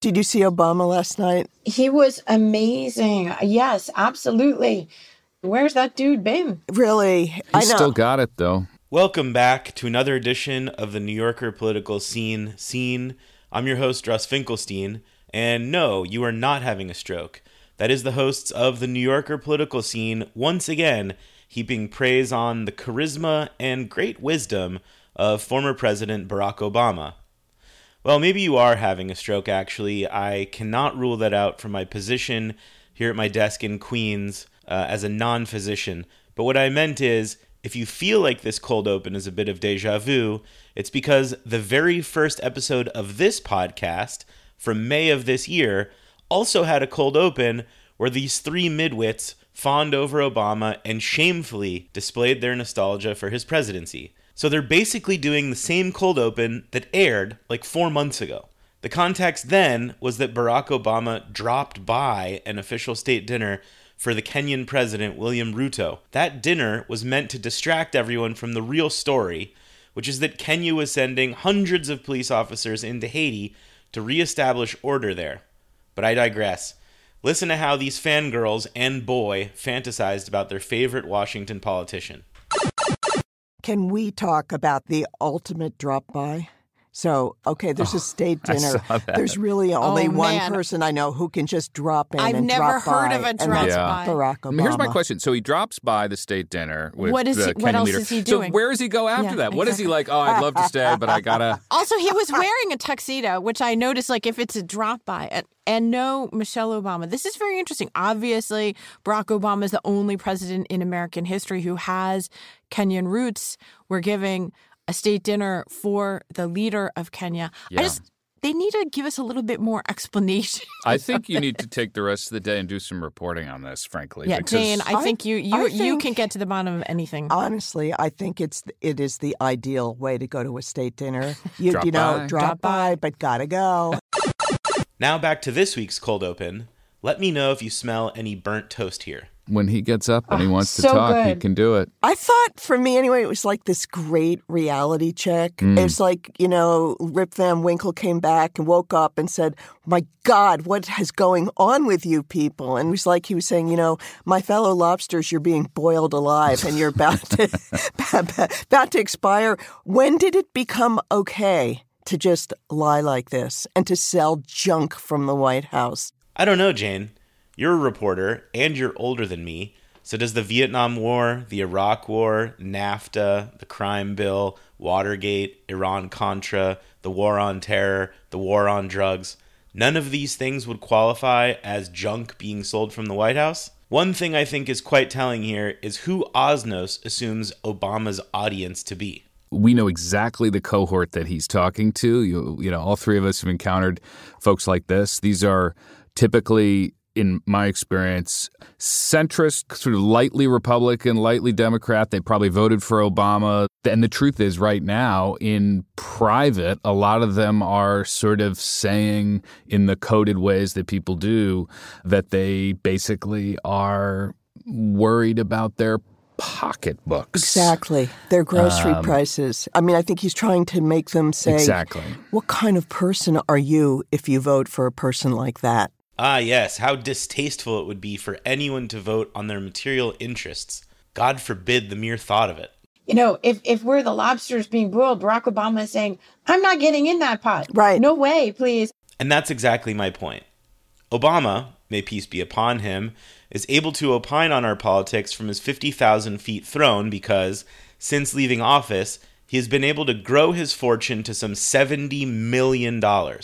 Did you see Obama last night? He was amazing. Yes, absolutely. Where's that dude been? Really? I know. Still got it, though. Welcome back to another edition of the New Yorker Political Scene. I'm your host, Russ Finkelstein, and no, you are not having a stroke. That is the hosts of the New Yorker Political Scene, once again, heaping praise on the charisma and great wisdom of former President Barack Obama. Well, maybe you are having a stroke, actually. I cannot rule that out from my position here at my desk in Queens as a non-physician. But what I meant is, if you feel like this cold open is a bit of deja vu, it's because the very first episode of this podcast from May of this year also had a cold open where these three midwits fawned over Obama and shamefully displayed their nostalgia for his presidency. So they're basically doing the same cold open that aired like 4 months ago. The context then was that Barack Obama dropped by an official state dinner for the Kenyan president, William Ruto. That dinner was meant to distract everyone from the real story, which is that Kenya was sending hundreds of police officers into Haiti to reestablish order there. But I digress. Listen to how these fangirls and boy fantasized about their favorite Washington politician. Can we talk about the ultimate drop-by? So, okay, there's a state dinner. There's really only one person I know who can just drop in I've and never drop by. heard of a drop-by. Barack Obama. Here's my question. So he drops by the state dinner with what the Kenyan what else leader. is he doing? So where does he go after that? What is he like, I'd love to stay, but I gotta... Also, he was wearing a tuxedo, which I noticed, like, if it's a drop-by. And no Michelle Obama. This is very interesting. Obviously, Barack Obama is the only president in American history who has Kenyan roots. We're giving a state dinner for the leader of Kenya. Yeah. They need to give us a little bit more explanation. I think you need to take the rest of the day and do some reporting on this, frankly. Yeah, Jane, I think you can get to the bottom of anything. Honestly, I think it is the ideal way to go to a state dinner. Drop by, but gotta go. Now back to this week's cold open. Let me know if you smell any burnt toast here. When he gets up and he wants to talk, he can do it. I thought, for me anyway, it was like this great reality check. It was like, Rip Van Winkle came back and woke up and said, my God, what is going on with you people? And it was like he was saying, my fellow lobsters, you're being boiled alive and you're about to expire. When did it become okay to just lie like this and to sell junk from the White House? I don't know, Jane. You're a reporter, and you're older than me. So does the Vietnam War, the Iraq War, NAFTA, the crime bill, Watergate, Iran-Contra, the war on terror, the war on drugs, none of these things would qualify as junk being sold from the White House? One thing I think is quite telling here is who Osnos assumes Obama's audience to be. We know exactly the cohort that he's talking to. You know, all three of us have encountered folks like this. These are typically, in my experience, centrist, sort of lightly Republican, lightly Democrat. They probably voted for Obama. And the truth is, right now, in private, a lot of them are sort of saying in the coded ways that people do that they basically are worried about their pocketbooks. Exactly. Their grocery prices. I mean, I think he's trying to make them say, exactly, what kind of person are you if you vote for a person like that? Ah, yes, how distasteful it would be for anyone to vote on their material interests. God forbid the mere thought of it. If we're the lobsters being boiled, Barack Obama is saying, I'm not getting in that pot. Right. No way, please. And that's exactly my point. Obama, may peace be upon him, is able to opine on our politics from his 50,000 feet throne because, since leaving office, he has been able to grow his fortune to some $70 million.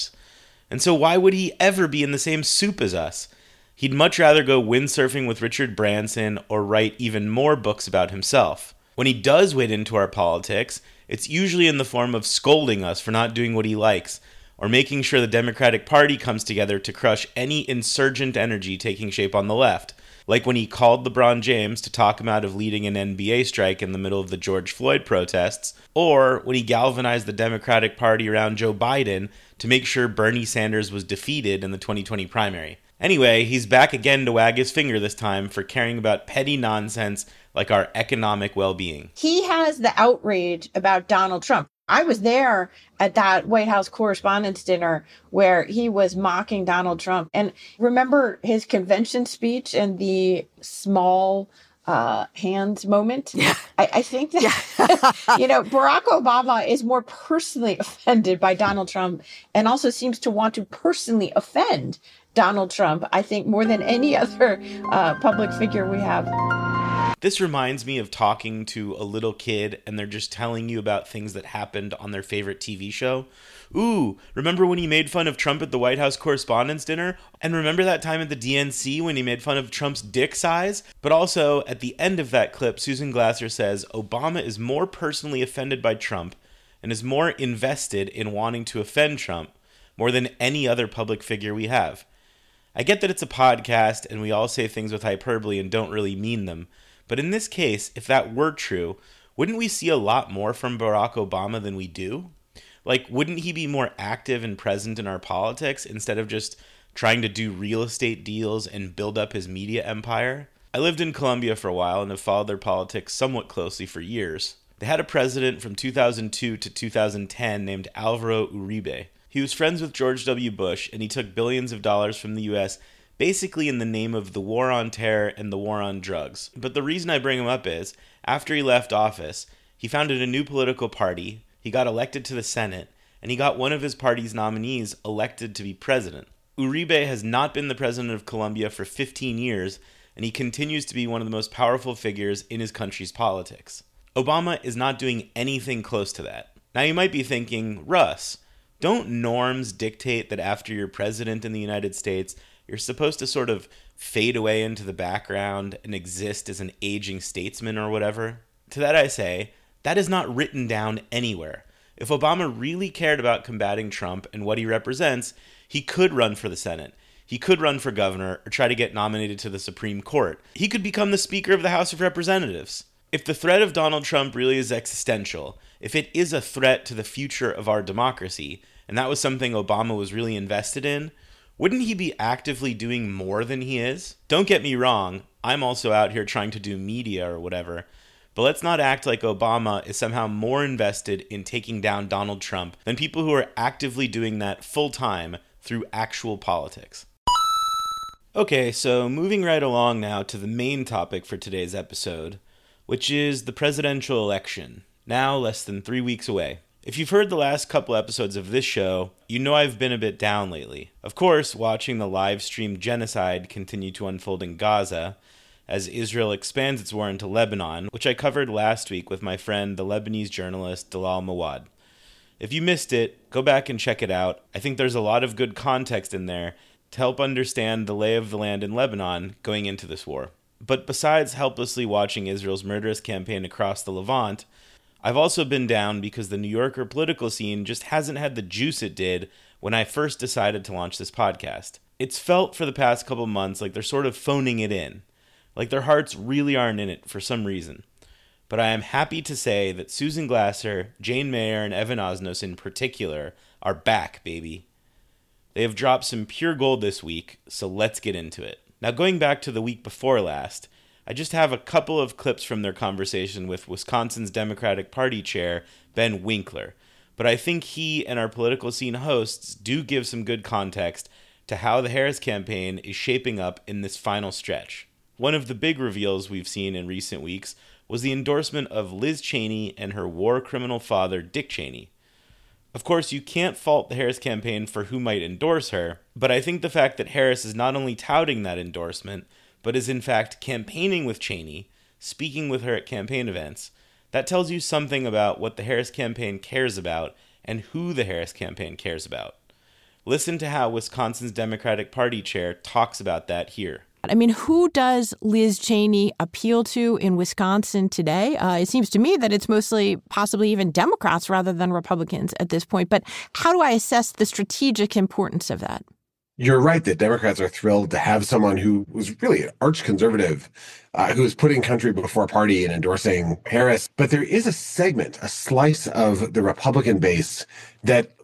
And so why would he ever be in the same soup as us? He'd much rather go windsurfing with Richard Branson or write even more books about himself. When he does wade into our politics, it's usually in the form of scolding us for not doing what he likes, or making sure the Democratic Party comes together to crush any insurgent energy taking shape on the left, like when he called LeBron James to talk him out of leading an NBA strike in the middle of the George Floyd protests, or when he galvanized the Democratic Party around Joe Biden to make sure Bernie Sanders was defeated in the 2020 primary. Anyway, he's back again to wag his finger this time for caring about petty nonsense like our economic well-being. He has the outrage about Donald Trump. I was there at that White House Correspondents' Dinner where he was mocking Donald Trump. And remember his convention speech and the small hands moment? Yeah. I think that, Barack Obama is more personally offended by Donald Trump and also seems to want to personally offend Donald Trump, I think, more than any other public figure we have. This reminds me of talking to a little kid and they're just telling you about things that happened on their favorite TV show. Ooh, remember when he made fun of Trump at the White House Correspondents' Dinner? And remember that time at the DNC when he made fun of Trump's dick size? But also, at the end of that clip, Susan Glasser says Obama is more personally offended by Trump and is more invested in wanting to offend Trump more than any other public figure we have. I get that it's a podcast and we all say things with hyperbole and don't really mean them. But in this case, if that were true, wouldn't we see a lot more from Barack Obama than we do? Like, wouldn't he be more active and present in our politics instead of just trying to do real estate deals and build up his media empire? I lived in Colombia for a while and have followed their politics somewhat closely for years. They had a president from 2002 to 2010 named Alvaro Uribe. He was friends with George W. Bush, and he took billions of dollars from the U.S. basically in the name of the war on terror and the war on drugs. But the reason I bring him up is, after he left office, he founded a new political party, he got elected to the Senate, and he got one of his party's nominees elected to be president. Uribe has not been the president of Colombia for 15 years, and he continues to be one of the most powerful figures in his country's politics. Obama is not doing anything close to that. Now you might be thinking, Russ, don't norms dictate that after you're president in the United States, you're supposed to sort of fade away into the background and exist as an aging statesman or whatever? To that I say, that is not written down anywhere. If Obama really cared about combating Trump and what he represents, he could run for the Senate. He could run for governor or try to get nominated to the Supreme Court. He could become the Speaker of the House of Representatives. If the threat of Donald Trump really is existential, if it is a threat to the future of our democracy, and that was something Obama was really invested in, wouldn't he be actively doing more than he is? Don't get me wrong, I'm also out here trying to do media or whatever, but let's not act like Obama is somehow more invested in taking down Donald Trump than people who are actively doing that full-time through actual politics. Okay, so moving right along now to the main topic for today's episode, which is the presidential election, now less than 3 weeks away. If you've heard the last couple episodes of this show, you know I've been a bit down lately. Of course, watching the live-streamed genocide continue to unfold in Gaza, as Israel expands its war into Lebanon, which I covered last week with my friend, the Lebanese journalist Dalal Mawad. If you missed it, go back and check it out. I think there's a lot of good context in there to help understand the lay of the land in Lebanon going into this war. But besides helplessly watching Israel's murderous campaign across the Levant, I've also been down because the New Yorker political scene just hasn't had the juice it did when I first decided to launch this podcast. It's felt for the past couple months like they're sort of phoning it in, like their hearts really aren't in it for some reason. But I am happy to say that Susan Glasser, Jane Mayer, and Evan Osnos in particular are back, baby. They have dropped some pure gold this week, so let's get into it. Now, going back to the week before last, I just have a couple of clips from their conversation with Wisconsin's Democratic Party chair, Ben Winkler, but I think he and our political scene hosts do give some good context to how the Harris campaign is shaping up in this final stretch. One of the big reveals we've seen in recent weeks was the endorsement of Liz Cheney and her war criminal father, Dick Cheney. Of course, you can't fault the Harris campaign for who might endorse her, but I think the fact that Harris is not only touting that endorsement, but is in fact campaigning with Cheney, speaking with her at campaign events, that tells you something about what the Harris campaign cares about and who the Harris campaign cares about. Listen to how Wisconsin's Democratic Party chair talks about that here. I mean, who does Liz Cheney appeal to in Wisconsin today? It seems to me that it's mostly possibly even Democrats rather than Republicans at this point. But how do I assess the strategic importance of that? You're right that Democrats are thrilled to have someone who was really an arch conservative, who is putting country before party and endorsing Harris. But there is a segment, a slice of the Republican base that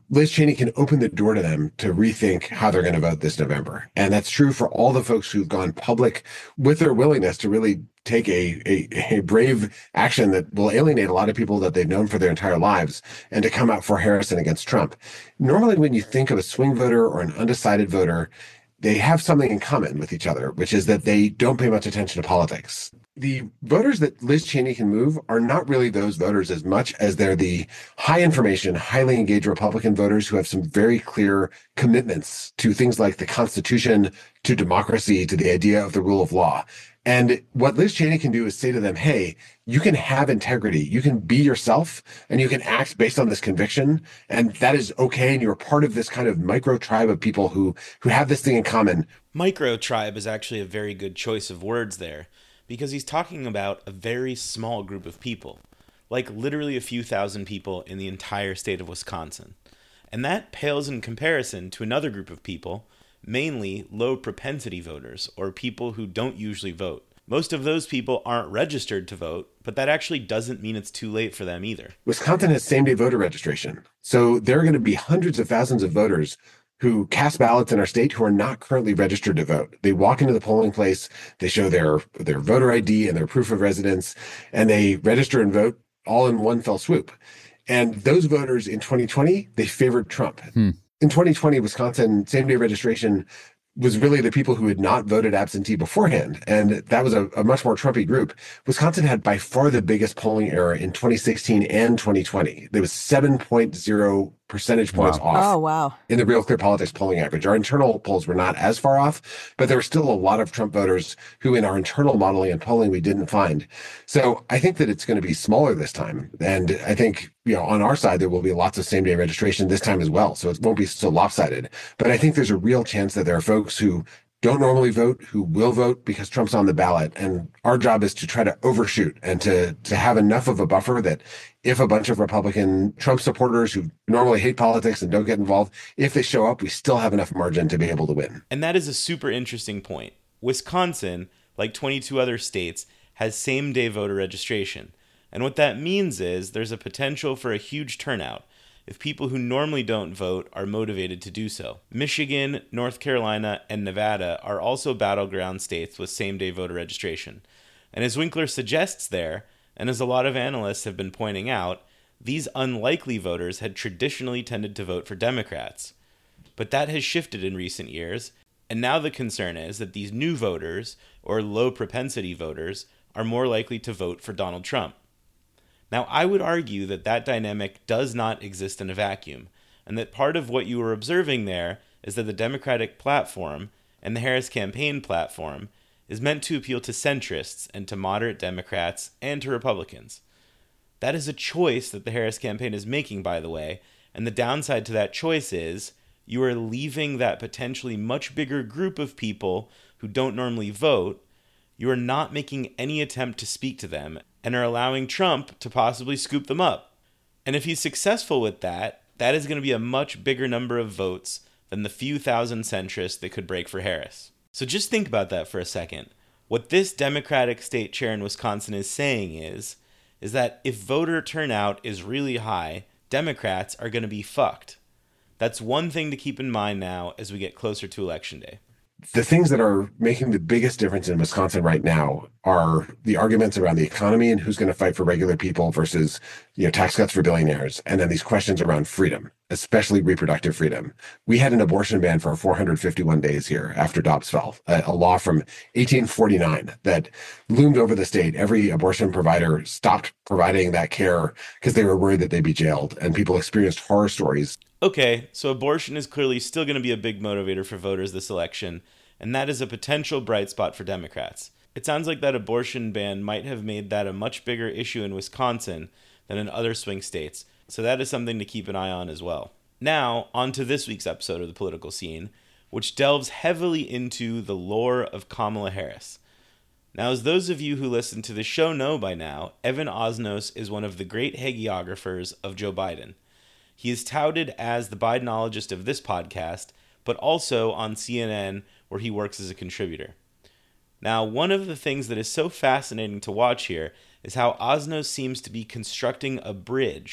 Liz Cheney can open the door to them to rethink how they're going to vote this November. And that's true for all the folks who've gone public with their willingness to really take a brave action that will alienate a lot of people that they've known for their entire lives and to come out for Harris and against Trump. Normally, when you think of a swing voter or an undecided voter, they have something in common with each other, which is that they don't pay much attention to politics. The voters that Liz Cheney can move are not really those voters as much as they're the high information, highly engaged Republican voters who have some very clear commitments to things like the Constitution, to democracy, to the idea of the rule of law. And what Liz Cheney can do is say to them, hey, you can have integrity. You can be yourself and you can act based on this conviction. And that is okay. And you're part of this kind of micro tribe of people who have this thing in common. Micro tribe is actually a very good choice of words there, because he's talking about a very small group of people, like literally a few thousand people in the entire state of Wisconsin. And that pales in comparison to another group of people, mainly low propensity voters, or people who don't usually vote. Most of those people aren't registered to vote, but that actually doesn't mean it's too late for them either. Wisconsin has same-day voter registration. So there are going to be hundreds of thousands of voters who cast ballots in our state who are not currently registered to vote. They walk into the polling place, they show their voter ID and their proof of residence, and they register and vote all in one fell swoop. And those voters in 2020, they favored Trump. In 2020, Wisconsin same-day registration was really the people who had not voted absentee beforehand. And that was a much more Trumpy group. Wisconsin had by far the biggest polling error in 2016 and 2020. There was 7.0 percentage points off in the Real Clear Politics polling average. Our internal polls were not as far off, but there were still a lot of Trump voters who in our internal modeling and polling we didn't find. So I think that it's going to be smaller this time. And I think, on our side, there will be lots of same-day registration this time as well. So it won't be so lopsided. But I think there's a real chance that there are folks who don't normally vote, who will vote because Trump's on the ballot. And our job is to try to overshoot and to have enough of a buffer that if a bunch of Republican Trump supporters who normally hate politics and don't get involved, if they show up, we still have enough margin to be able to win. And that is a super interesting point. Wisconsin, like 22 other states, has same-day voter registration. And what that means is there's a potential for a huge turnout if people who normally don't vote are motivated to do so. Michigan, North Carolina, and Nevada are also battleground states with same-day voter registration. And as Winkler suggests there, and as a lot of analysts have been pointing out, these unlikely voters had traditionally tended to vote for Democrats. But that has shifted in recent years, and now the concern is that these new voters, or low-propensity voters, are more likely to vote for Donald Trump. Now, I would argue that that dynamic does not exist in a vacuum, and that part of what you are observing there is that the Democratic platform and the Harris campaign platform is meant to appeal to centrists and to moderate Democrats and to Republicans. That is a choice that the Harris campaign is making, by the way, and the downside to that choice is you are leaving that potentially much bigger group of people who don't normally vote. You are not making any attempt to speak to them and are allowing Trump to possibly scoop them up. And if he's successful with that, that is going to be a much bigger number of votes than the few thousand centrists that could break for Harris. So just think about that for a second. What this Democratic state chair in Wisconsin is saying is that if voter turnout is really high, Democrats are going to be fucked. That's one thing to keep in mind now as we get closer to Election Day. The things that are making the biggest difference in Wisconsin right now are the arguments around the economy and who's going to fight for regular people versus, tax cuts for billionaires. And then these questions around freedom, especially reproductive freedom. We had an abortion ban for 451 days here after Dobbs fell, a law from 1849 that loomed over the state. Every abortion provider stopped providing that care because they were worried that they'd be jailed, and people experienced horror stories. Okay, so abortion is clearly still going to be a big motivator for voters this election, and that is a potential bright spot for Democrats. It sounds like that abortion ban might have made that a much bigger issue in Wisconsin than in other swing states, so that is something to keep an eye on as well. Now, on to this week's episode of The Political Scene, which delves heavily into the lore of Kamala Harris. Now, as those of you who listen to the show know by now, Evan Osnos is one of the great hagiographers of Joe Biden. He is touted as the Bidenologist of this podcast, but also on CNN, where he works as a contributor. Now, one of the things that is so fascinating to watch here is how Osnos seems to be constructing a bridge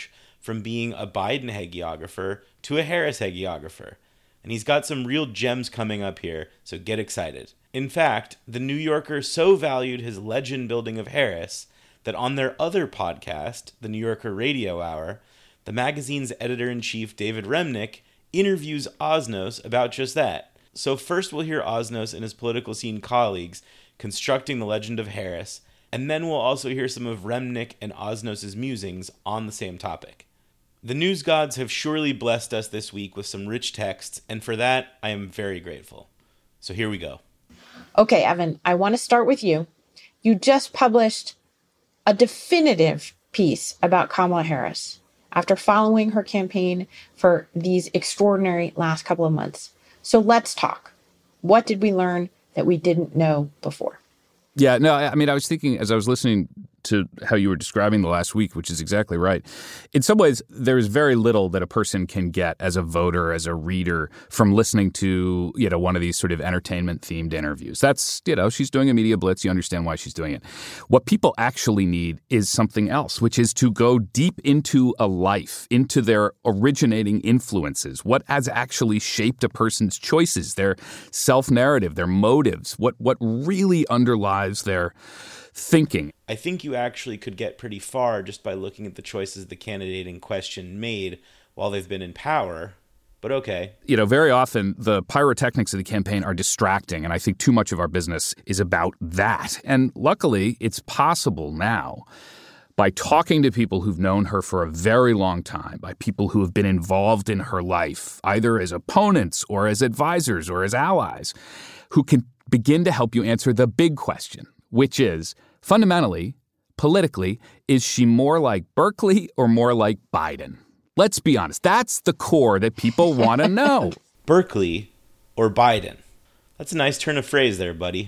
from being a Biden hagiographer to a Harris hagiographer. And he's got some real gems coming up here, so get excited. In fact, The New Yorker so valued his legend building of Harris that on their other podcast, The New Yorker Radio Hour, the magazine's editor-in-chief David Remnick interviews Osnos about just that. So first we'll hear Osnos and his political scene colleagues constructing the legend of Harris, and then we'll also hear some of Remnick and Osnos' musings on the same topic. The news gods have surely blessed us this week with some rich texts, and for that, I am very grateful. So here we go. Okay, Evan, I want to start with you. You just published a definitive piece about Kamala Harris after following her campaign for these extraordinary last couple of months. So let's talk. What did we learn that we didn't know before? Yeah, no, I mean, I was thinking as I was listening to how you were describing the last week, which is exactly right. In some ways, there is very little that a person can get as a voter, as a reader, from listening to, one of these sort of entertainment-themed interviews. That's, she's doing a media blitz. You understand why she's doing it. What people actually need is something else, which is to go deep into a life, into their originating influences, what has actually shaped a person's choices, their self-narrative, their motives, what really underlies their thinking. I think you actually could get pretty far just by looking at the choices the candidate in question made while they've been in power, but okay. Very often the pyrotechnics of the campaign are distracting, and I think too much of our business is about that. And luckily, it's possible now, by talking to people who've known her for a very long time, by people who have been involved in her life, either as opponents or as advisors or as allies, who can begin to help you answer the big question, which is, fundamentally, politically, is she more like Berkeley or more like Biden? Let's be honest. That's the core that people want to know. Berkeley or Biden? That's a nice turn of phrase there, buddy.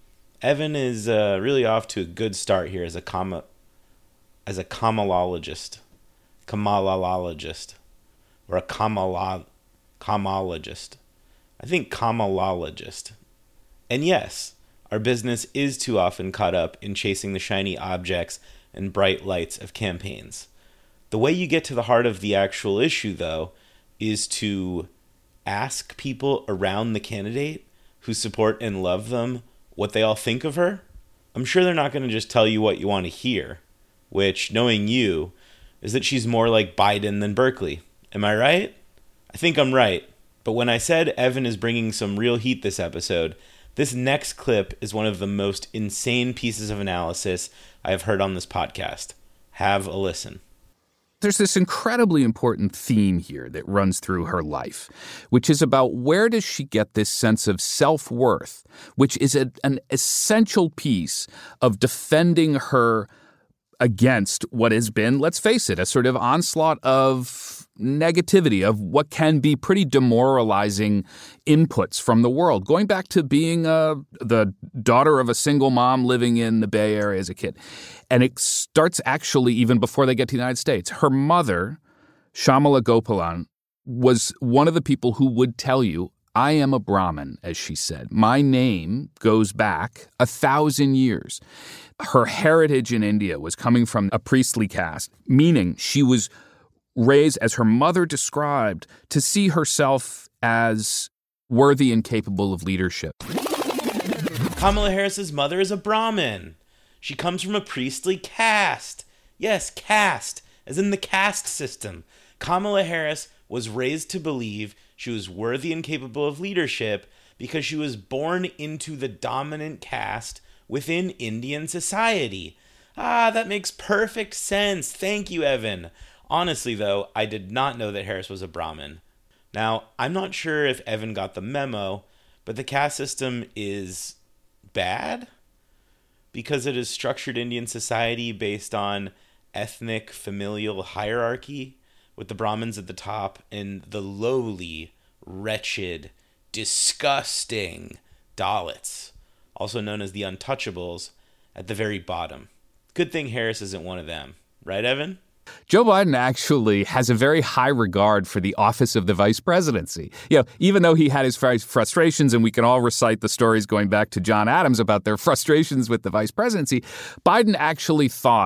Evan is really off to a good start here as a Kamalologist, or a Kamalologist. I think Kamalologist. And yes, our business is too often caught up in chasing the shiny objects and bright lights of campaigns. The way you get to the heart of the actual issue, though, is to ask people around the candidate who support and love them what they all think of her. I'm sure they're not going to just tell you what you want to hear, which, knowing you, is that she's more like Biden than Berkeley. Am I right? I think I'm right. But when I said Evan is bringing some real heat this episode, this next clip is one of the most insane pieces of analysis I have heard on this podcast. Have a listen. There's this incredibly important theme here that runs through her life, which is about where does she get this sense of self-worth, which is an essential piece of defending her against what has been, let's face it, a sort of onslaught of negativity, of what can be pretty demoralizing inputs from the world, going back to being the daughter of a single mom living in the Bay Area as a kid. And it starts actually even before they get to the United States. Her mother, Shyamala Gopalan, was one of the people who would tell you, I am a Brahmin, as she said. My name goes back 1,000 years. Her heritage in India was coming from a priestly caste, meaning she was raised, as her mother described, to see herself as worthy and capable of leadership. Kamala Harris's mother is a Brahmin. She comes from a priestly caste. Yes, caste, as in the caste system. Kamala Harris was raised to believe she was worthy and capable of leadership because she was born into the dominant caste within Indian society. That makes perfect sense. Thank you, Evan. Honestly, though, I did not know that Harris was a Brahmin. Now, I'm not sure if Evan got the memo, but the caste system is bad because it is structured Indian society based on ethnic familial hierarchy, with the Brahmins at the top and the lowly, wretched, disgusting Dalits, also known as the untouchables, at the very bottom. Good thing Harris isn't one of them. Right, Evan? Joe Biden actually has a very high regard for the office of the vice presidency. Even though he had his frustrations, and we can all recite the stories going back to John Adams about their frustrations with the vice presidency, Biden actually thought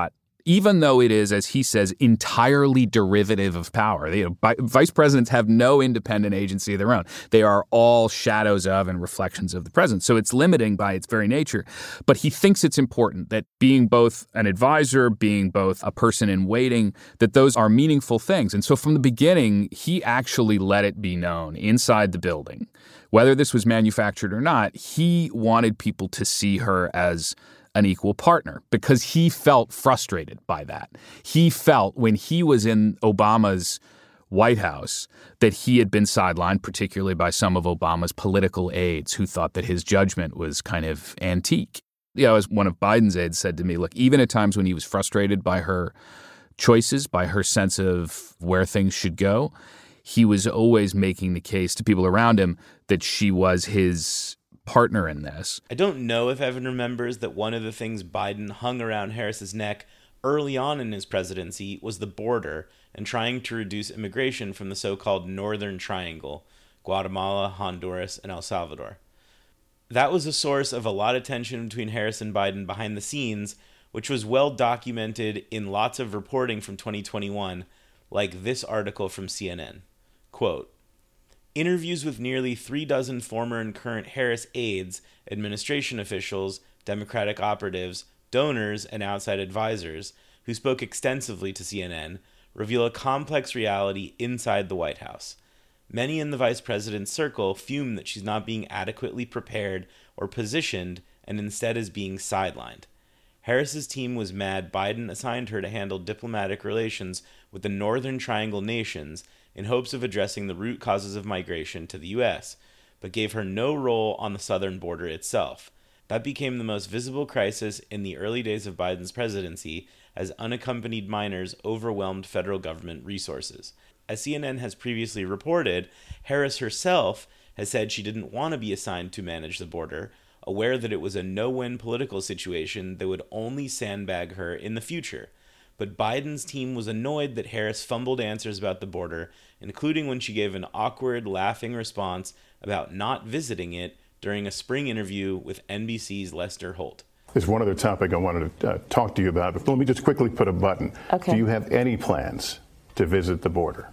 even though it is, as he says, entirely derivative of power. Vice presidents have no independent agency of their own. They are all shadows of and reflections of the president. So it's limiting by its very nature. But he thinks it's important that being both an advisor, being both a person in waiting, that those are meaningful things. And so from the beginning, he actually let it be known inside the building, whether this was manufactured or not, he wanted people to see her as an equal partner because he felt frustrated by that. He felt when he was in Obama's White House that he had been sidelined, particularly by some of Obama's political aides who thought that his judgment was kind of antique. As one of Biden's aides said to me, look, even at times when he was frustrated by her choices, by her sense of where things should go, he was always making the case to people around him that she was his partner in this. I don't know if Evan remembers that one of the things Biden hung around Harris's neck early on in his presidency was the border and trying to reduce immigration from the so-called Northern Triangle, Guatemala, Honduras, and El Salvador. That was a source of a lot of tension between Harris and Biden behind the scenes, which was well documented in lots of reporting from 2021, like this article from CNN. Quote, interviews with nearly 36 former and current Harris aides, administration officials, Democratic operatives, donors, and outside advisors who spoke extensively to CNN reveal a complex reality inside the White House. Many in the vice president's circle fume that she's not being adequately prepared or positioned and instead is being sidelined. Harris's team was mad Biden assigned her to handle diplomatic relations with the Northern Triangle nations in hopes of addressing the root causes of migration to the U.S., but gave her no role on the southern border itself. That became the most visible crisis in the early days of Biden's presidency as unaccompanied minors overwhelmed federal government resources. As CNN has previously reported, Harris herself has said she didn't want to be assigned to manage the border, aware that it was a no-win political situation that would only sandbag her in the future. But Biden's team was annoyed that Harris fumbled answers about the border, including when she gave an awkward, laughing response about not visiting it during a spring interview with NBC's Lester Holt. There's one other topic I wanted to talk to you about, but let me just quickly put a button. Okay. Do you have any plans to visit the border?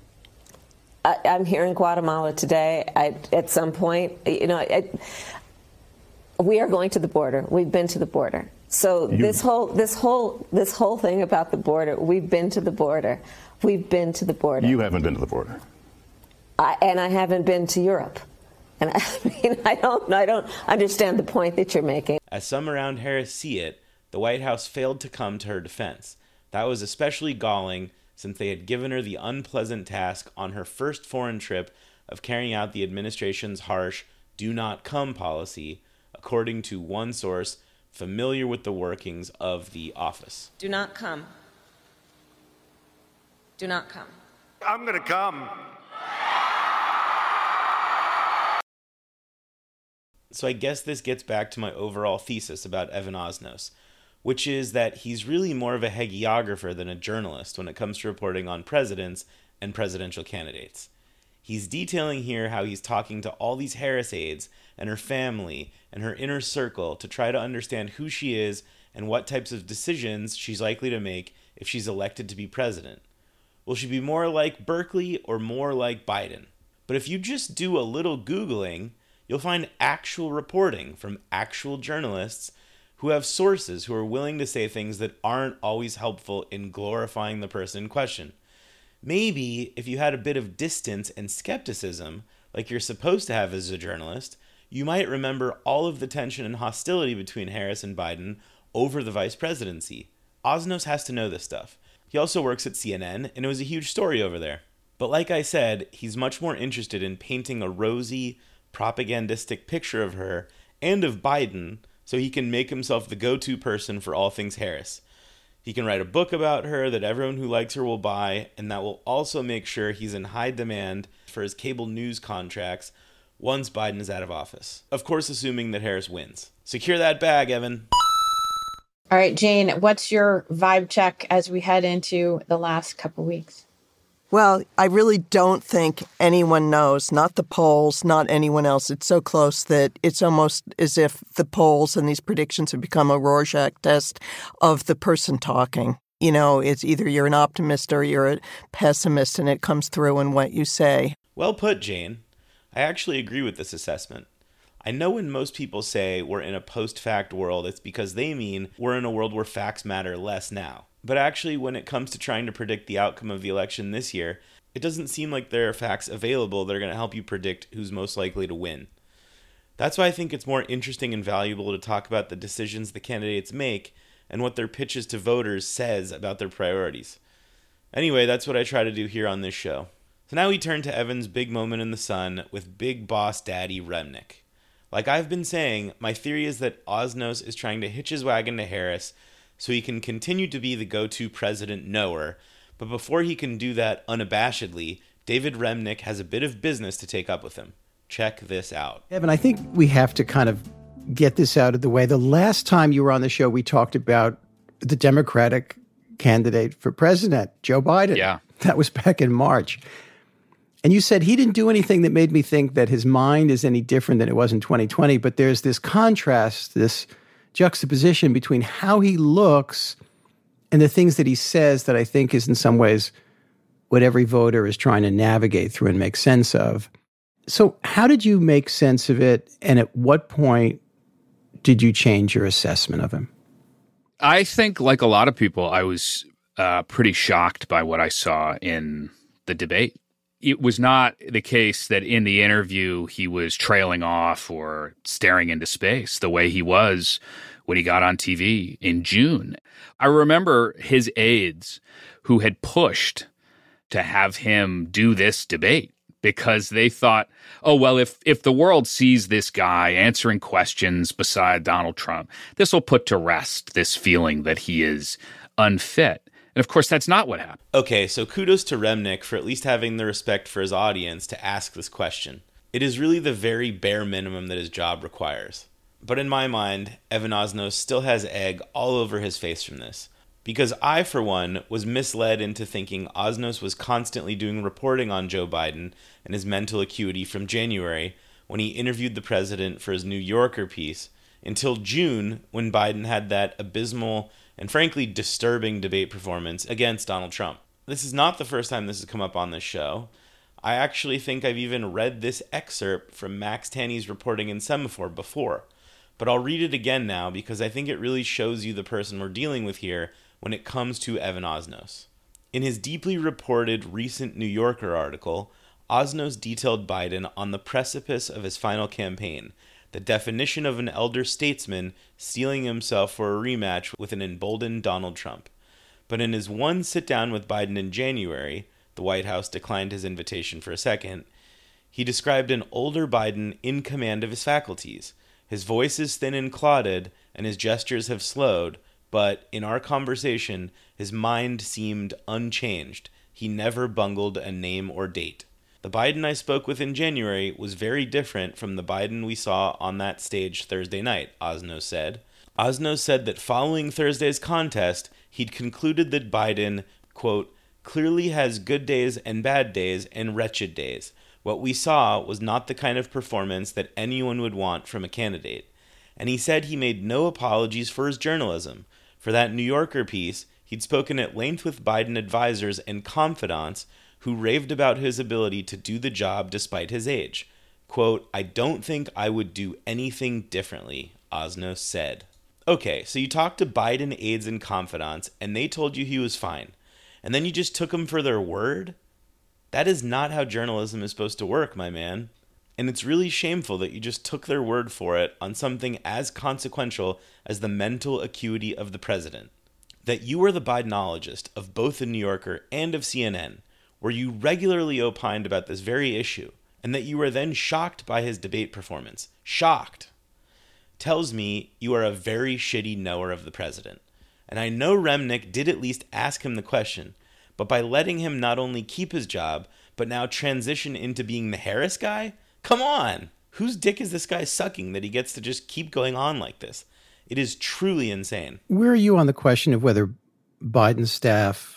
I'm here in Guatemala today. At some point, we are going to the border. We've been to the border. So this whole thing about the border, we've been to the border. We've been to the border. You haven't been to the border. And I haven't been to Europe. And I don't understand the point that you're making. As some around Harris see it, the White House failed to come to her defense. That was especially galling since they had given her the unpleasant task on her first foreign trip of carrying out the administration's harsh "do not come" policy, according to one source familiar with the workings of the office. Do not come. Do not come. I'm going to come. So I guess this gets back to my overall thesis about Evan Osnos, which is that he's really more of a hagiographer than a journalist when it comes to reporting on presidents and presidential candidates. He's detailing here how he's talking to all these Harris aides and her family and her inner circle to try to understand who she is and what types of decisions she's likely to make if she's elected to be president. Will she be more like Berkeley or more like Biden? But if you just do a little Googling, you'll find actual reporting from actual journalists who have sources who are willing to say things that aren't always helpful in glorifying the person in question. Maybe if you had a bit of distance and skepticism, like you're supposed to have as a journalist, you might remember all of the tension and hostility between Harris and Biden over the vice presidency. Osnos has to know this stuff. He also works at CNN, and it was a huge story over there. But like I said, he's much more interested in painting a rosy, propagandistic picture of her and of Biden so he can make himself the go-to person for all things Harris. He can write a book about her that everyone who likes her will buy, and that will also make sure he's in high demand for his cable news contracts once Biden is out of office. Of course, assuming that Harris wins. Secure that bag, Evan. All right, Jane, what's your vibe check as we head into the last couple weeks? Well, I really don't think anyone knows, not the polls, not anyone else. It's so close that it's almost as if the polls and these predictions have become a Rorschach test of the person talking. it's either you're an optimist or you're a pessimist, and it comes through in what you say. Well put, Jane. I actually agree with this assessment. I know when most people say we're in a post-fact world, it's because they mean we're in a world where facts matter less now. But actually, when it comes to trying to predict the outcome of the election this year, it doesn't seem like there are facts available that are going to help you predict who's most likely to win. That's why I think it's more interesting and valuable to talk about the decisions the candidates make and what their pitches to voters says about their priorities. Anyway, that's what I try to do here on this show. So now we turn to Evan's big moment in the sun with Big Boss Daddy Remnick. Like I've been saying, my theory is that Osnos is trying to hitch his wagon to Harris so he can continue to be the go-to president knower, but before he can do that unabashedly, David Remnick has a bit of business to take up with him. Check this out. Evan, I think we have to kind of get this out of the way. The last time you were on the show, we talked about the Democratic candidate for president, Joe Biden. Yeah. That was back in March. And you said he didn't do anything that made me think that his mind is any different than it was in 2020. But there's this contrast, this juxtaposition between how he looks and the things that he says that I think is in some ways what every voter is trying to navigate through and make sense of. So how did you make sense of it? And at what point did you change your assessment of him? I think, like a lot of people, I was pretty shocked by what I saw in the debate. It was not the case that in the interview he was trailing off or staring into space the way he was when he got on TV in June. I remember his aides who had pushed to have him do this debate because they thought, oh, well, if the world sees this guy answering questions beside Donald Trump, this will put to rest this feeling that he is unfit. And of course, that's not what happened. Okay, so kudos to Remnick for at least having the respect for his audience to ask this question. It is really the very bare minimum that his job requires. But in my mind, Evan Osnos still has egg all over his face from this. Because I, for one, was misled into thinking Osnos was constantly doing reporting on Joe Biden and his mental acuity from January, when he interviewed the president for his New Yorker piece, until June, when Biden had that abysmal and frankly disturbing debate performance against Donald Trump. This is not the first time this has come up on this show. I actually think I've even read this excerpt from Max Tanney's reporting in Semaphore before, but I'll read it again now because I think it really shows you the person we're dealing with here when it comes to Evan Osnos. In his deeply reported recent New Yorker article, Osnos detailed Biden on the precipice of his final campaign, the definition of an elder statesman steeling himself for a rematch with an emboldened Donald Trump. But in his one sit-down with Biden in January, the White House declined his invitation for a second, he described an older Biden in command of his faculties. His voice is thin and clotted, and his gestures have slowed, but in our conversation, his mind seemed unchanged. He never bungled a name or date. The Biden I spoke with in January was very different from the Biden we saw on that stage Thursday night, Osnos said. Osnos said that following Thursday's contest, he'd concluded that Biden, quote, clearly has good days and bad days and wretched days. What we saw was not the kind of performance that anyone would want from a candidate. And he said he made no apologies for his journalism. For that New Yorker piece, he'd spoken at length with Biden advisors and confidants who raved about his ability to do the job despite his age. Quote, I don't think I would do anything differently, Osnos said. Okay, so you talked to Biden aides and confidants, and they told you he was fine. And then you just took them for their word? That is not how journalism is supposed to work, my man. And it's really shameful that you just took their word for it on something as consequential as the mental acuity of the president. That you were the Bidenologist of both the New Yorker and of CNN, where you regularly opined about this very issue, and that you were then shocked by his debate performance. Shocked. Tells me you are a very shitty knower of the president. And I know Remnick did at least ask him the question, but by letting him not only keep his job, but now transition into being the Harris guy? Come on! Whose dick is this guy sucking that he gets to just keep going on like this? It is truly insane. Where are you on the question of whether Biden's staff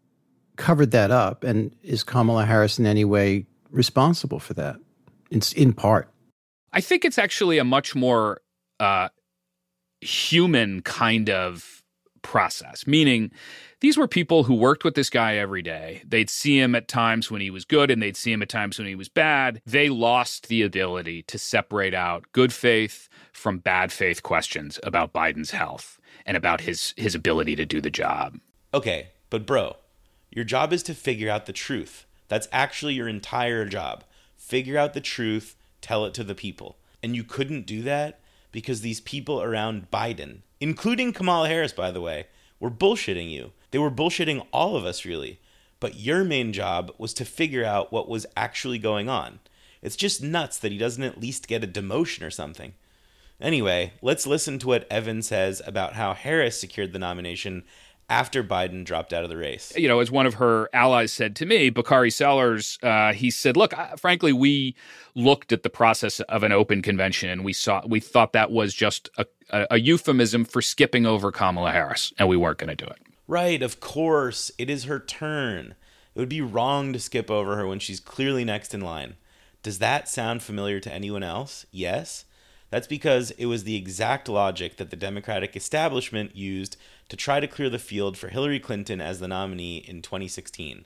covered that up, and is Kamala Harris in any way responsible for that? It's in part. I think it's actually a much more human kind of process, meaning these were people who worked with this guy every day. They'd see him at times when he was good and they'd see him at times when he was bad. They lost the ability to separate out good faith from bad faith questions about Biden's health and about his ability to do the job. Okay, but bro, your job is to figure out the truth. That's actually your entire job. Figure out the truth, tell it to the people. And you couldn't do that because these people around Biden, including Kamala Harris, by the way, were bullshitting you. They were bullshitting all of us, really. But your main job was to figure out what was actually going on. It's just nuts that he doesn't at least get a demotion or something. Anyway, let's listen to what Evan says about how Harris secured the nomination after Biden dropped out of the race. You know, as one of her allies said to me, Bakari Sellers, he said, look, frankly, we looked at the process of an open convention and we thought that was just a euphemism for skipping over Kamala Harris, and we weren't going to do it. Right, of course. It is her turn. It would be wrong to skip over her when she's clearly next in line. Does that sound familiar to anyone else? Yes? That's because it was the exact logic that the Democratic establishment used to try to clear the field for Hillary Clinton as the nominee in 2016.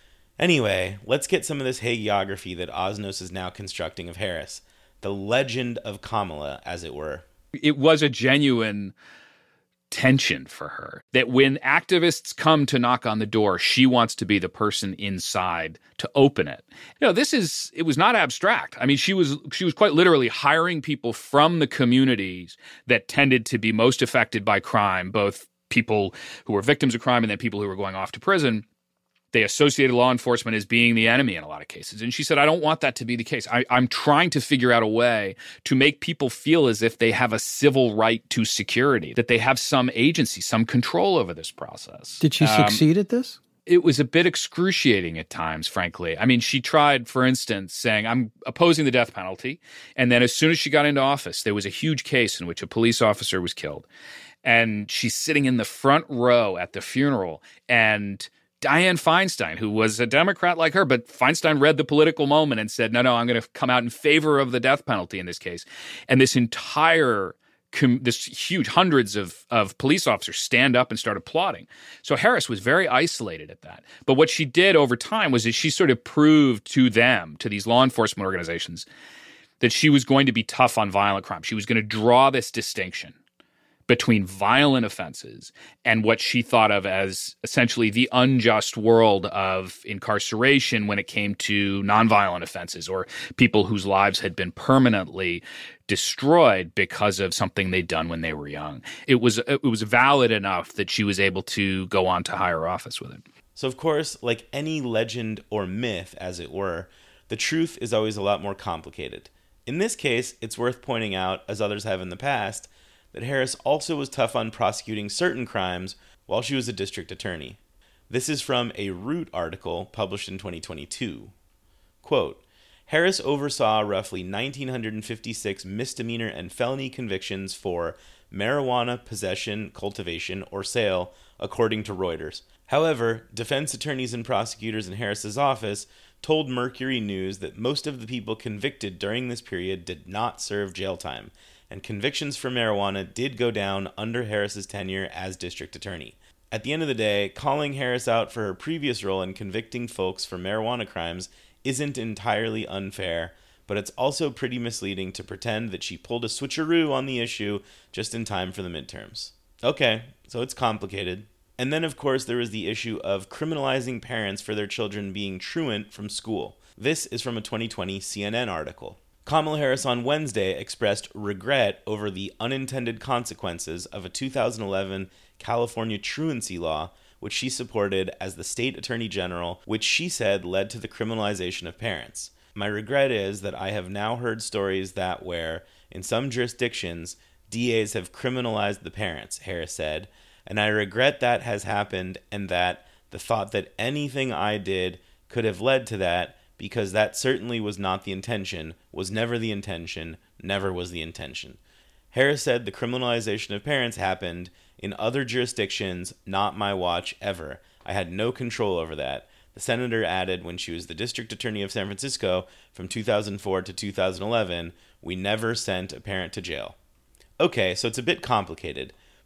Anyway, let's get some of this hagiography that Osnos is now constructing of Harris. The legend of Kamala, as it were. It was a genuine tension for her that when activists come to knock on the door, she wants to be the person inside to open it. You know, it was not abstract. I mean, she was quite literally hiring people from the communities that tended to be most affected by crime, both people who were victims of crime and then people who were going off to prison. They associated law enforcement as being the enemy in a lot of cases. And she said, I don't want that to be the case. I'm trying to figure out a way to make people feel as if they have a civil right to security, that they have some agency, some control over this process. Did she succeed at this? It was a bit excruciating at times, frankly. I mean, she tried, for instance, saying, I'm opposing the death penalty. And then as soon as she got into office, there was a huge case in which a police officer was killed. And she's sitting in the front row at the funeral, and Dianne Feinstein, who was a Democrat like her, but Feinstein read the political moment and said, no, I'm going to come out in favor of the death penalty in this case. And this entire, this huge hundreds of police officers stand up and start applauding. So Harris was very isolated at that. But what she did over time was that she sort of proved to them, to these law enforcement organizations, that she was going to be tough on violent crime. She was going to draw this distinction between violent offenses and what she thought of as essentially the unjust world of incarceration when it came to nonviolent offenses or people whose lives had been permanently destroyed because of something they'd done when they were young. It was valid enough that she was able to go on to higher office with it. So, of course, like any legend or myth, as it were, the truth is always a lot more complicated. In this case, it's worth pointing out, as others have in the past, that Harris also was tough on prosecuting certain crimes while she was a district attorney. This is from a Root article published in 2022. Quote, Harris oversaw roughly 1,956 misdemeanor and felony convictions for marijuana possession, cultivation, or sale, according to Reuters. However, defense attorneys and prosecutors in Harris's office told Mercury News that most of the people convicted during this period did not serve jail time, and convictions for marijuana did go down under Harris's tenure as district attorney. At the end of the day, calling Harris out for her previous role in convicting folks for marijuana crimes isn't entirely unfair, but it's also pretty misleading to pretend that she pulled a switcheroo on the issue just in time for the midterms. Okay, so it's complicated. And then, of course, there was the issue of criminalizing parents for their children being truant from school. This is from a 2020 CNN article. Kamala Harris on Wednesday expressed regret over the unintended consequences of a 2011 California truancy law, which she supported as the state attorney general, which she said led to the criminalization of parents. My regret is that I have now heard stories that where, in some jurisdictions, DAs have criminalized the parents, Harris said, and I regret that has happened and that the thought that anything I did could have led to that, because that certainly was not the intention, was never the intention, never was the intention. Harris said the criminalization of parents happened in other jurisdictions, not my watch ever. I had no control over that. The senator added when she was the district attorney of San Francisco from 2004 to 2011, we never sent a parent to jail. Okay, so it's a bit complicated,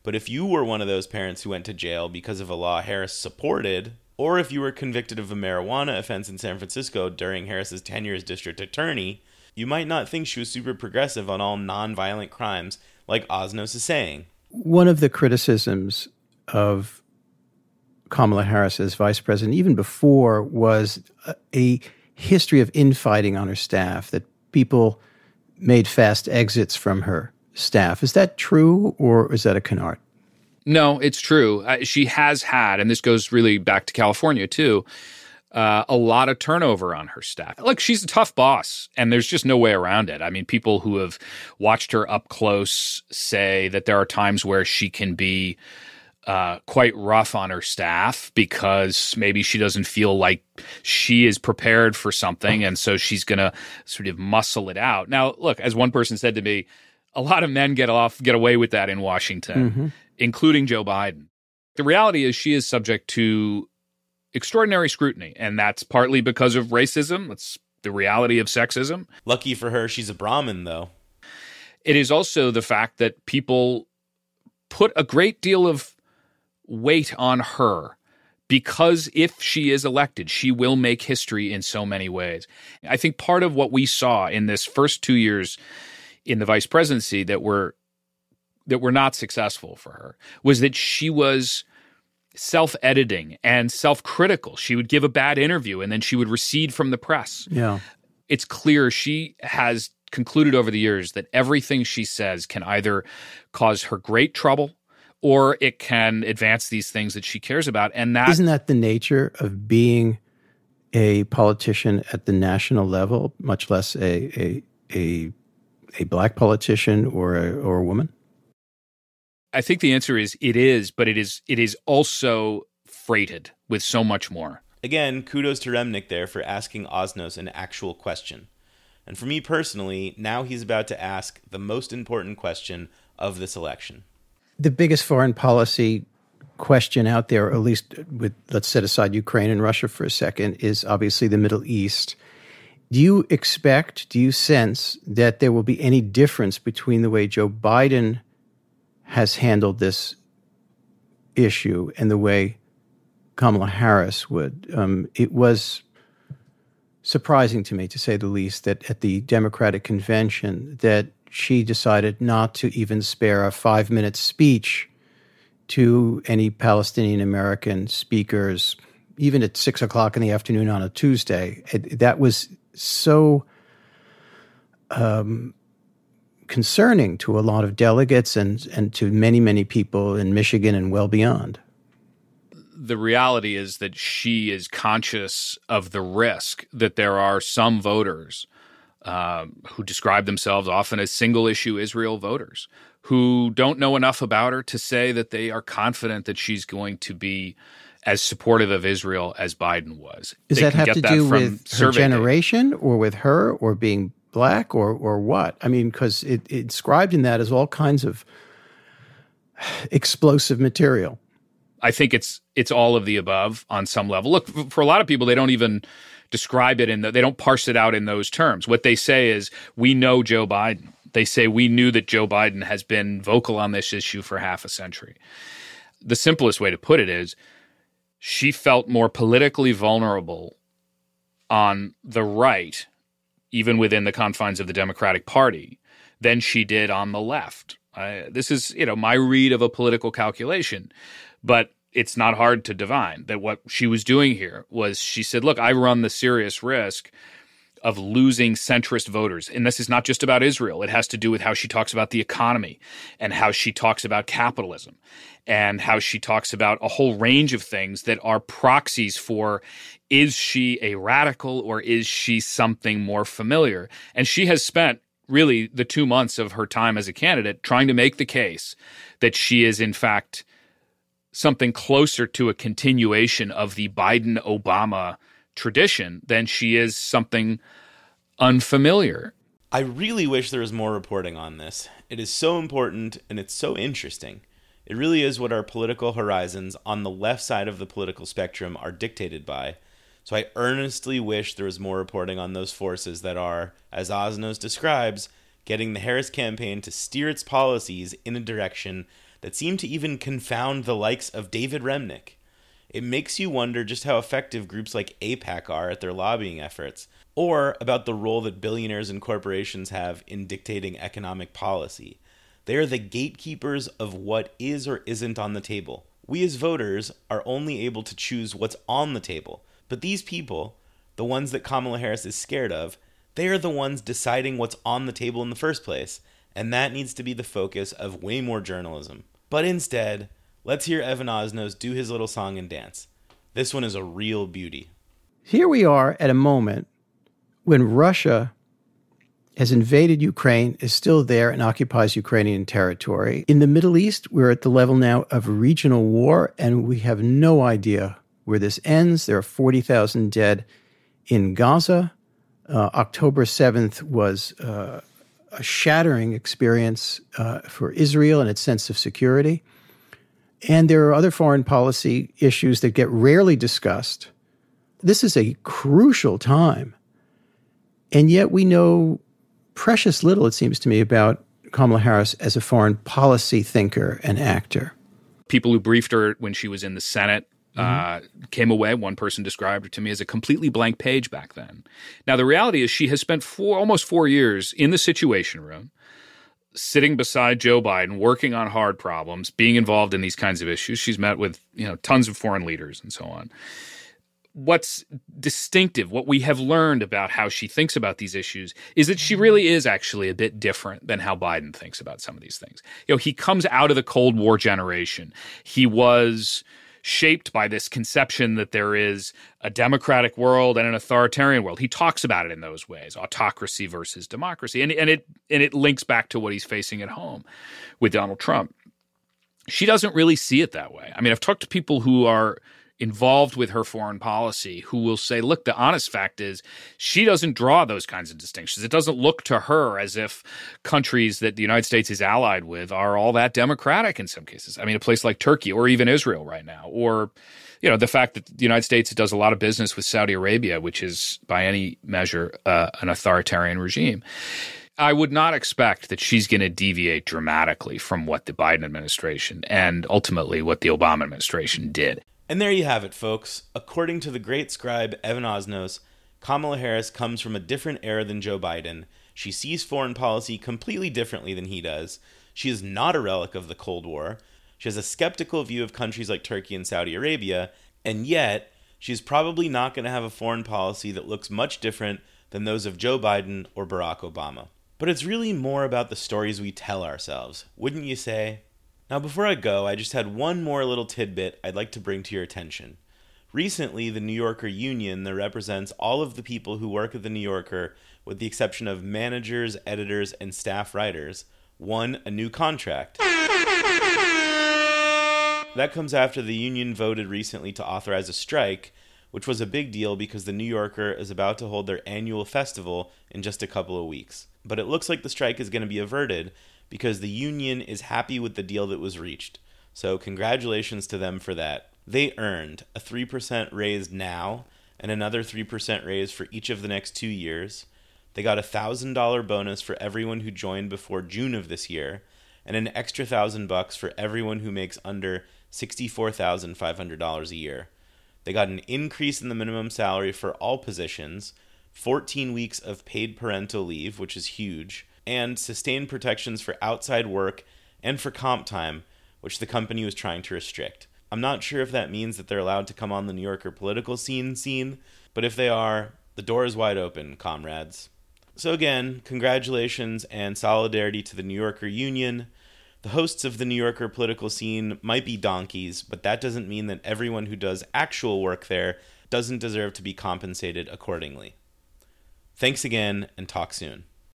But if you were one of those parents who went to jail because of a law Harris supported, or if you were convicted of a marijuana offense in San Francisco during Harris's tenure as district attorney, you might not think she was super progressive on all nonviolent crimes like Osnos is saying. One of the criticisms of Kamala Harris as vice president, even before, was a history of infighting on her staff, that people made fast exits from her staff. Is that true, or is that a canard? No, it's true. She has had, and this goes really back to California too, a lot of turnover on her staff. Look, she's a tough boss, and there's just no way around it. I mean, people who have watched her up close say that there are times where she can be quite rough on her staff because maybe she doesn't feel like she is prepared for something, and so she's going to sort of muscle it out. Now, look, as one person said to me, a lot of men get away with that in Washington, including Joe Biden. The reality is she is subject to extraordinary scrutiny, and that's partly because of racism. That's the reality of sexism. Lucky for her, she's a Brahmin, though. It is also the fact that people put a great deal of weight on her because if she is elected, she will make history in so many ways. I think part of what we saw in this first 2 years in the vice presidency that were not successful for her was that she was self-editing and self-critical. She would give a bad interview and then she would recede from the press. Yeah. It's clear she has concluded over the years that everything she says can either cause her great trouble or it can advance these things that she cares about. And that isn't that the nature of being a politician at the national level, much less a black politician or a woman? I think the answer is it is, but it is also freighted with so much more. Again, kudos to Remnick there for asking Osnos an actual question. And for me personally, now he's about to ask the most important question of this election. The biggest foreign policy question out there, or at least let's set aside Ukraine and Russia for a second, is obviously the Middle East. Do you sense that there will be any difference between the way Joe Biden has handled this issue and the way Kamala Harris would? It was surprising to me, to say the least, that at the Democratic convention that she decided not to even spare a 5-minute speech to any Palestinian American speakers, even at 6 o'clock in the afternoon on a Tuesday. That was so concerning to a lot of delegates and to many, many people in Michigan and well beyond. The reality is that she is conscious of the risk that there are some voters who describe themselves often as single-issue Israel voters who don't know enough about her to say that they are confident that she's going to be as supportive of Israel as Biden was. Does that have to do with her generation or with her or being black or what? I mean, because it described in that as all kinds of explosive material. I think it's all of the above on some level. Look, for a lot of people, they don't even describe it they don't parse it out in those terms. What they say is, we know Joe Biden. They say, we knew that Joe Biden has been vocal on this issue for half a century. The simplest way to put it is, she felt more politically vulnerable on the right, even within the confines of the Democratic Party, than she did on the left. This is, my read of a political calculation, but it's not hard to divine that what she was doing here was she said, look, I run the serious risk of losing centrist voters. And this is not just about Israel. It has to do with how she talks about the economy and how she talks about capitalism and how she talks about a whole range of things that are proxies for, is she a radical or is she something more familiar? And she has spent really the 2 months of her time as a candidate trying to make the case that she is, in fact, something closer to a continuation of the Biden-Obama tradition than she is something unfamiliar. I really wish there was more reporting on this. It is so important and it's so interesting. It really is what our political horizons on the left side of the political spectrum are dictated by. So I earnestly wish there was more reporting on those forces that are, as Osnos describes, getting the Harris campaign to steer its policies in a direction that seem to even confound the likes of David Remnick. It makes you wonder just how effective groups like AIPAC are at their lobbying efforts, or about the role that billionaires and corporations have in dictating economic policy. They are the gatekeepers of what is or isn't on the table. We as voters are only able to choose what's on the table. But these people, the ones that Kamala Harris is scared of, they are the ones deciding what's on the table in the first place. And that needs to be the focus of way more journalism. But instead, let's hear Evan Osnos do his little song and dance. This one is a real beauty. Here we are at a moment when Russia has invaded Ukraine, is still there and occupies Ukrainian territory. In the Middle East, we're at the level now of regional war, and we have no idea where this ends. There are 40,000 dead in Gaza. October 7th was a shattering experience for Israel and its sense of security. And there are other foreign policy issues that get rarely discussed. This is a crucial time. And yet we know precious little, it seems to me, about Kamala Harris as a foreign policy thinker and actor. People who briefed her when she was in the Senate came away, one person described her to me as a completely blank page back then. Now, the reality is she has spent almost 4 years in the Situation Room, sitting beside Joe Biden, working on hard problems, being involved in these kinds of issues. She's met with, tons of foreign leaders and so on. What's distinctive, what we have learned about how she thinks about these issues, is that she really is actually a bit different than how Biden thinks about some of these things. He comes out of the Cold War generation. He was shaped by this conception that there is a democratic world and an authoritarian world. He talks about it in those ways, autocracy versus democracy. And it links back to what he's facing at home with Donald Trump. She doesn't really see it that way. I mean, I've talked to people who are involved with her foreign policy who will say, look, the honest fact is she doesn't draw those kinds of distinctions. It doesn't look to her as if countries that the United States is allied with are all that democratic in some cases. I mean, a place like Turkey or even Israel right now, or the fact that the United States does a lot of business with Saudi Arabia, which is by any measure an authoritarian regime. I would not expect that she's going to deviate dramatically from what the Biden administration and ultimately what the Obama administration did. And there you have it, folks. According to the great scribe Evan Osnos, Kamala Harris comes from a different era than Joe Biden. She sees foreign policy completely differently than he does. She is not a relic of the Cold War. She has a skeptical view of countries like Turkey and Saudi Arabia, and yet she's probably not going to have a foreign policy that looks much different than those of Joe Biden or Barack Obama. But it's really more about the stories we tell ourselves, wouldn't you say? Now, before I go, I just had one more little tidbit I'd like to bring to your attention. Recently, the New Yorker union that represents all of the people who work at the New Yorker, with the exception of managers, editors, and staff writers, won a new contract. That comes after the union voted recently to authorize a strike, which was a big deal because the New Yorker is about to hold their annual festival in just a couple of weeks. But it looks like the strike is going to be averted because the union is happy with the deal that was reached. So congratulations to them for that. They earned a 3% raise now and another 3% raise for each of the next 2 years. They got a $1,000 bonus for everyone who joined before June of this year, and an extra $1,000 for everyone who makes under $64,500 a year. They got an increase in the minimum salary for all positions, 14 weeks of paid parental leave, which is huge, and sustained protections for outside work and for comp time, which the company was trying to restrict. I'm not sure if that means that they're allowed to come on the New Yorker political scene, but if they are, the door is wide open, comrades. So again, congratulations and solidarity to the New Yorker union. The hosts of the New Yorker political scene might be donkeys, but that doesn't mean that everyone who does actual work there doesn't deserve to be compensated accordingly. Thanks again, and talk soon.